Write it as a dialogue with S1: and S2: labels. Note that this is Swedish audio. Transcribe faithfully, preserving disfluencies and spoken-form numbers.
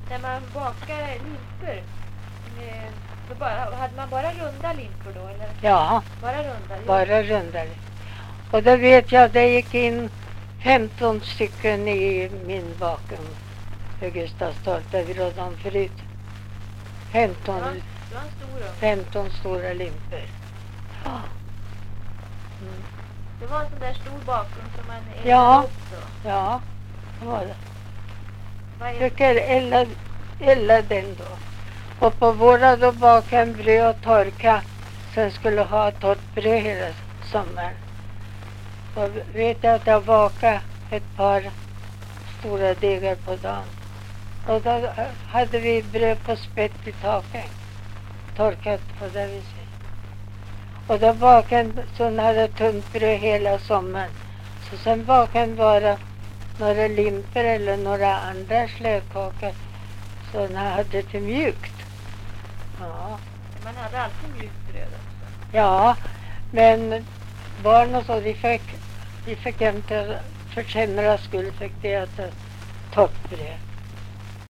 S1: när man bakar limpor, eh, så bara, hade man bara runda limpor då? Eller?
S2: Ja,
S1: Bara runda?
S2: bara rundare. Och då vet jag att det gick in femton stycken i min bakom för Gustavstorp, där vi rådde om förut. femton,
S1: Det var, det var en stor ugn.
S2: femton stora limpor. Ja. Mm.
S1: Det var en sån där stor bakgrund som man eldade
S2: Ja.
S1: upp då.
S2: Ja, det var det.
S1: Vad är
S2: Jag kan elda, elda den då. Och på våra då bakade en bröd och torka. Sen skulle ha torrt bröd hela sommaren. Så vet jag att jag bakade ett par stora degar på dagen. Och då hade vi bröd på spett i taket. Torkat på det viset. Och då bakade en sån här tunt bröd hela sommaren. Så sen bakade en bara några limpor eller några andra slätkakor. Så den hade till mjukt. Ja.
S1: Man hade alltid mjukt bröd också.
S2: Ja, men barn och så, de fick, de fick inte försämra skull, fick de äta torrt bröd.